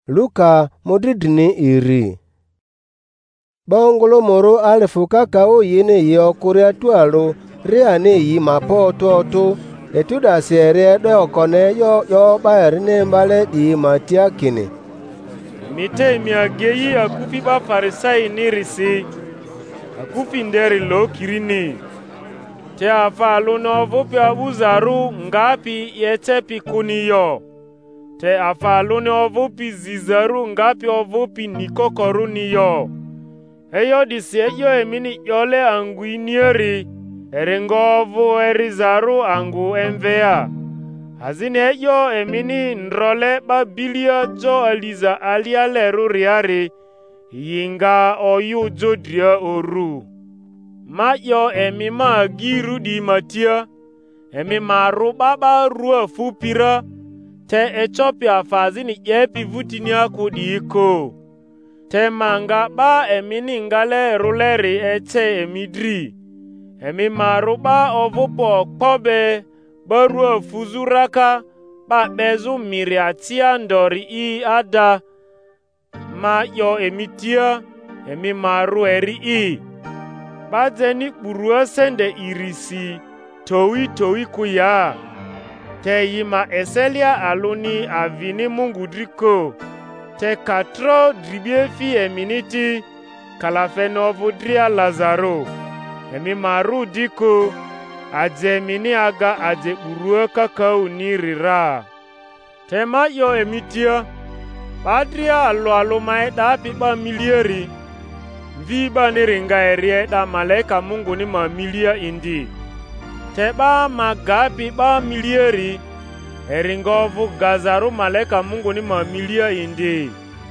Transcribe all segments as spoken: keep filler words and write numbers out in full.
Luka modridini iri. Bongolo moro alifu kakao yene ye okuria tualo riane yi mapo toto etuda sere do kone yo yo bayarne mbale di matia kini. Mite miageyi akufi ba farisai nirisi akufi nderi lo kirini te afalu no vopi abuzaru ngapi yetepi kuniyo te afalu no vopi zizaru ngapi ovopi nikokoru niyo eyo disi eyo emini yole angu inieri erengovu erizaru angu emvea hazine eyo emini nrole babilia jo aliza alialeru riari yinga oyu jodria oru ma yo emi ma giru di matia emi maru baba rua fupira te Ethiopia fazini yepi vutinia kudiko te manga ba emini ngale ruleri eche emidri emi maru ba ovupo kobe barua fuzuraka ba bezu miriatia ndori i ada ma yo emitia emi maru eri i ba zeni burua sende irisi towi towi kuya te yima eselia aluni avini mungu driko te katro dribie fi eminiti kalafenovu dria Lazaro emi maru diko aje mini aga aje burua kakao nirira te ma yo emitia padria alo alo maeda piba milieri viba niringa erie da malaika mungu ni mamilia indi teba magapi ba milieri eringovu gazaru malaika mungu ni mamilia indi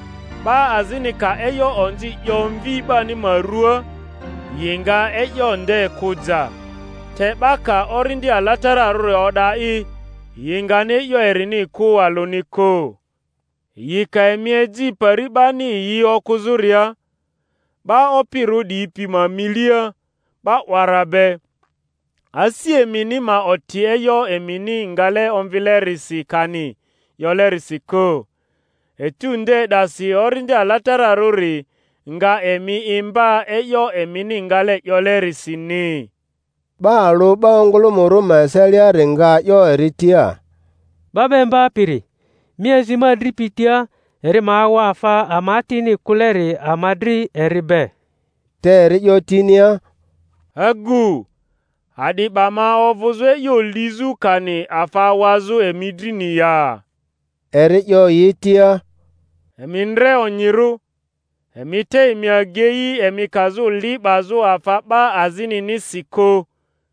ba azinika eyo onzi yomviba ni marua yinga eyo nde kuja teba ka orindi alatara rure oda i yinga ne yo erini ku aluniko yika emieji paribani yi okuzuria ba opiru di ipi mamilia ba warabe asi emini ma oti eyo emini ngale onvilerisi kani yolerisi ko etunde dasi orinde alatara ruri nga emi imba eyo emini ngale yolerisi ni ba alo ba ongolo moro masalia renga yo eritia babemba piri miezi madripitia eri mawa afa amatini kuleri amadri eribe teri yo tinia agu adi bama ovuzwe yo lizu kani afa wazu emidrini ya eri yo yitia emindre onyiru emite imiageyi emikazu libazu afa ba azini nisiko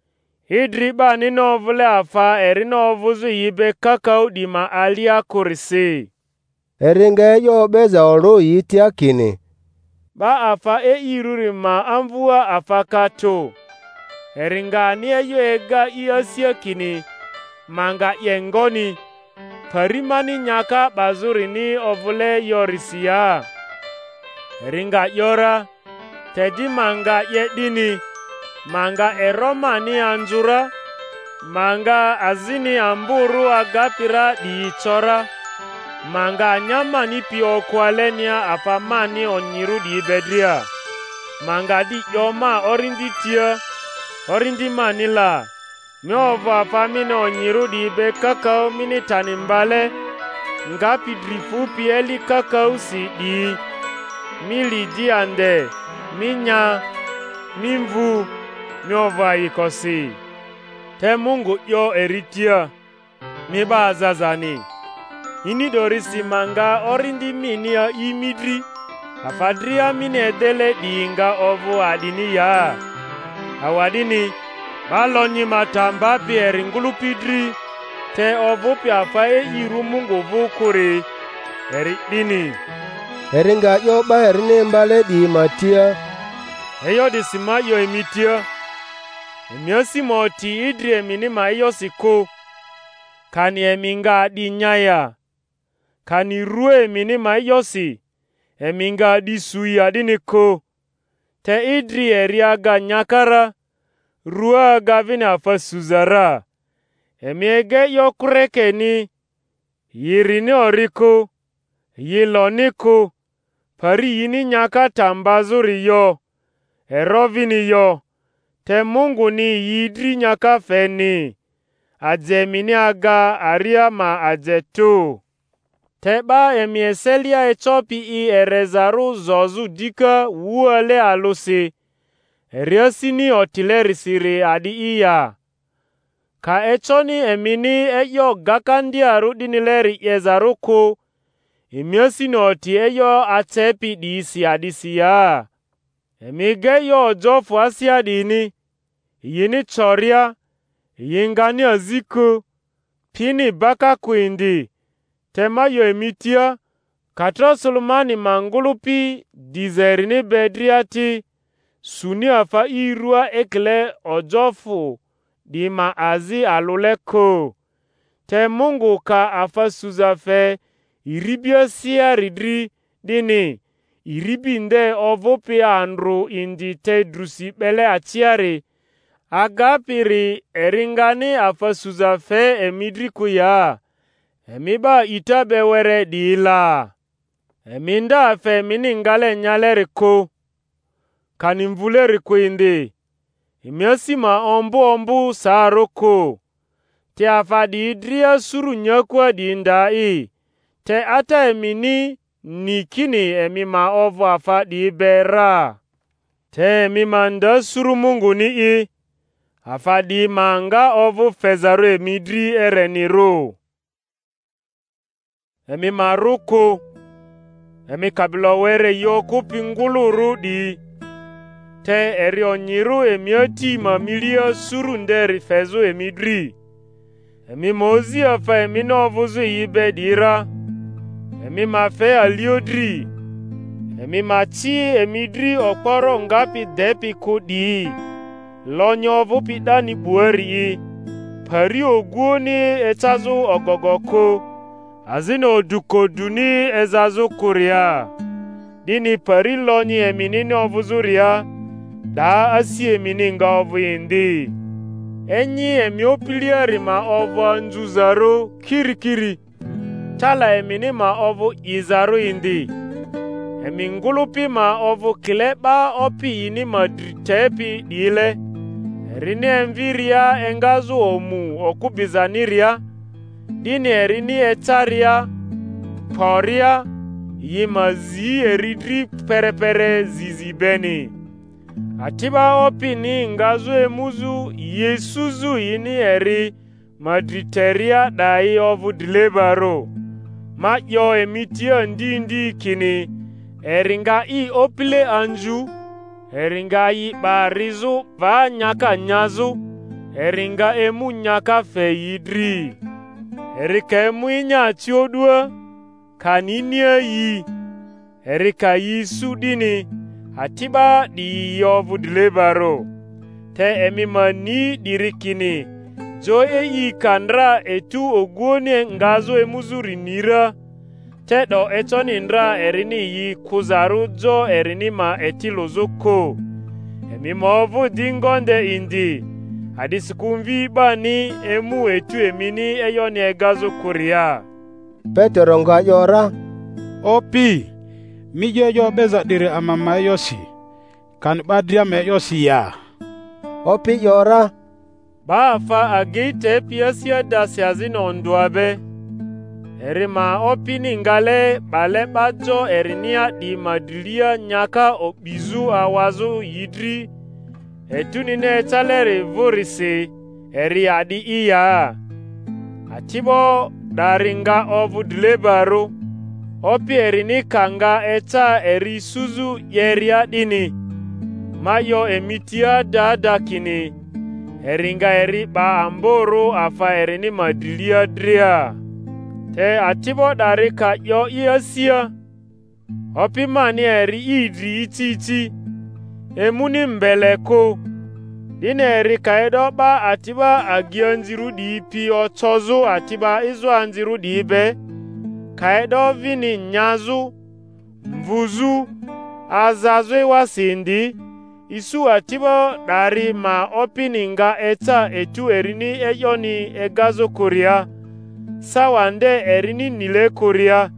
idriba ninovule afa eri novuzu yibe kakao dima alia kurisi eringa yo beza oro yitia kini ba afa e iruri ma amvua afa kato eringa ni eyo ega iasia kini manga yengoni parimani nyaka bazuri ni ovule yorisia eringa yora tedi manga yedini manga eroma ni anjura manga azini amburu agapira di chora manga nyama ni pio kwalenia afamani onyiru di bedria manga di yoma orindi tia orindi manila miovo afamini onyiru di be kakao mini tanimbale ngapi drifu pieli kakao si di mili di ande minya mimvu miovo ayikosi te mungu yo eritia miba azazani ini dorisi manga orindi mini ya imidri afadria mini edele diinga ovu adini ya awadini balonyi matamba pieri ngulupidri te ovu piafa e iru mungu vukuri eri dini eringa yo bayarne mbale di matia eyo disima yo emitia emiosi moti idri emini ma eyo siku kani eminga di nyaya kani rue emini ma yosi eminga di suya diniko te idri eriaga nyakara rua gavina fa suzara emiege yokureke ni yirini oriko yiloniko pari yini nyaka tambazuri yo erovini yo te Mungu ni yidri nyaka feni adzemini aga aria ma adzetu teba emieselia echopi i erezaru zozu dika wuale alusi eriasini otilerisiri adi iya ka echoni emini eyo gakandiaru dinileri yezaruku imiasini oti eyo atepi diisi adisia emige yo jofu asia dini yini choria yingani aziku pini baka kuindi tema yo emitia katra sulmani mangulupi dizerini bedriati suni afa irua ekle ojofu di maazi aluleko te Mungu ka afa suzafe iribia sia ridri dini iribinde ovope andru indi te drusi bele achiari agapiri eringani afa suzafe emidri kuya emiba itabe were dila eminda afe miningale nyale ko kanimvule rikuindi imiasima ombu ombu saroko te afadi idria suru nyakwa dindai te ata emini nikini emima ovu afadi bera te emima nda suru Mungu ni i afadi manga ovu fezaru emidri ereniro emima ruko emi kabilo were yoku pinguluru di te eri onyiru emioti mamilia suru nderi fezu emidri emi mozi afa emi novuzu yibe dira emi mafe aliodri emi machi emidri okporo ngapi depi kudi lonyo vupi dani buari pari oguoni etazu ogogoko azino dukoduni ezazu kuria dini pari lonyi eminini ovuzuria da asi emini nga ovu indi enyi emiopilia rima ovu nzuzaro kirikiri chala emini ma ovu izaru indi emingulupi ma ovu kileba opi ini madritepi dile erini enviria engazu omu okubizaniria dini erini etaria poria yimazi eridri perepere zizibeni atiba opini ngazu emuzu yesuzu ini eri madriteria dai ovu dilebaro ma yo emitia ndindi kini eringa i opile anju eringa i barizu va nyaka nyazu eringa emu nyaka feyidri erika emu inya chiodua kaninia yi erika yi sudini atiba di yovu dilebaro te emima ni dirikini jo e yi kandra etu oguone ngazo emuzuri nira te do etoni ndra erini yi kuzaru jo erini ma etilozuko emima ovu dingonde indi adisikumvi bani emu etu emini eyoni egazo kuria Petero nga yora opi mijo yo beza dire amama yosi kan badria me yosi ya opi yora bafa agite piasia dasiazino ondwabe erima opi ningale bale bajo erinia di madilia nyaka obizu awazu yidri etunine chaleri vorisi eri adi iya atibo daringa ovu dilebaro opi erini kanga eta eri suzu yeria dini mayo emitia dada kini eringa eri ba amboro afa erini madilia dria te atibo darika yo iasia opi mani eri idri iti iti emuni mbeleko dine eri kaedo ba atiba agionziru di pi ochozu atiba izu anziru di be kaedo vini nyazu mvuzu azazu wasindi isu atiba dari ma opininga eta etu erini eyoni egazo korea sawande erini nile korea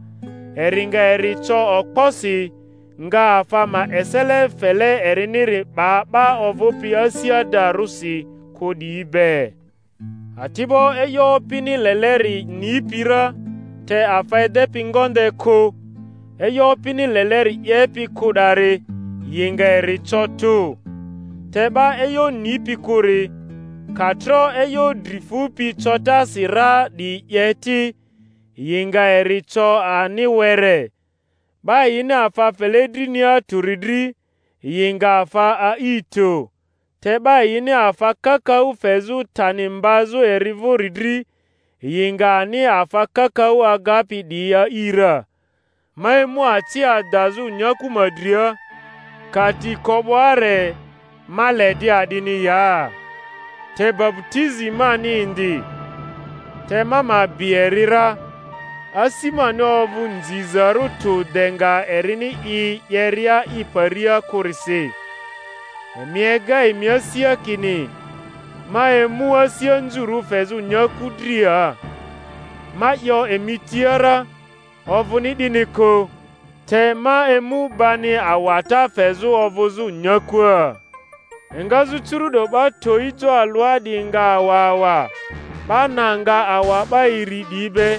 eringa ericho okposi nga afa ma esele fele eriniri ba ba ovopi asia darusi kodi ibe. Atibo eyo pini leleri ni pira te afa ede pingonde ko eyo pini leleri yepi kudare yinga ericho tu. Teba eyo ni pikuri katro eyo drifupi chota sira di yeti yinga ericho ani were. Ba yina afa feledrinia turidri yinga afa a ito. Teba yina afa kakau fezu tanimbazu erivu ridri yinga ani afa kakau agapi dia ira. Mai muati adazu nyaku madria kati kobware maledi adini ya. Te baptizi mani indi. Te mama bierira. Asima novu nzizaru tu denga erini i yeria i paria kurisi. Emiega emiasia kini. Ma emu asia nzuru fezu nyakudria. Ma yo emitiara. Ovuni diniko. Te ma emu bani awata fezu ovuzu nyakua. Ngazu churudo ba toijo alwadi nga awawa. Bana nga awaba iri dibe.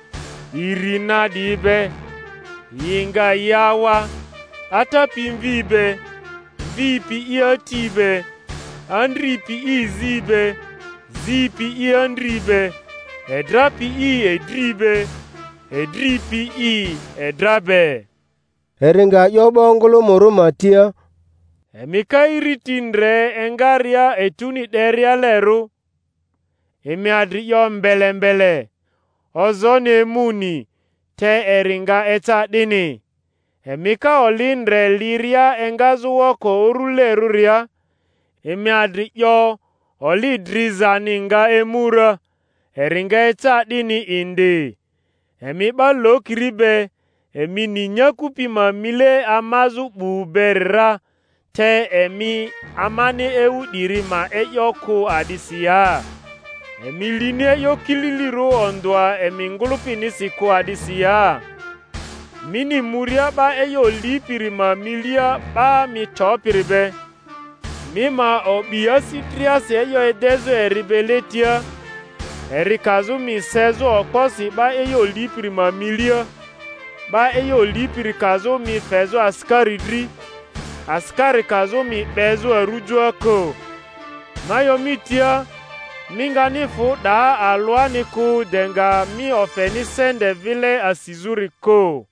Irina dibe. Yinga yawa. Ata pimvibe. Vipi iatibe. Andripi izibe. Zipi iandribe. Edrapi i edribe. Edripi i edrabe. Eringa yobongolo moro matia. Emika iritindre engaria etuni deria leru. Emi adri yo mbele mbele. Ozone muni te eringa eta dini. Emika olindre liria engazu woko uruleru ria. Emi adri yo olidriza ninga emura. Eringa eta dini indi. Emi ba lokiribe. Emi ninyakupi mamile amazu buberra. Te emi amani ewu dirima eyoko adisia. Emi line yo kililiru ondwa emi ngulupi nisiko adisia. Mini muria ba eyo lipirima milia ba mi topiribe. Mima obiya sitriase eyo edezo eribeletia. Erikazu mi sezo okposi ba eyo lipirima milia. Ba eyo lipirikazo mi fezo askaridri. Askari kazo mi bezo arujo ako. Mayo mitia. Minga nifu da alwani ku denga mi ofeni sende vile asizuri ko.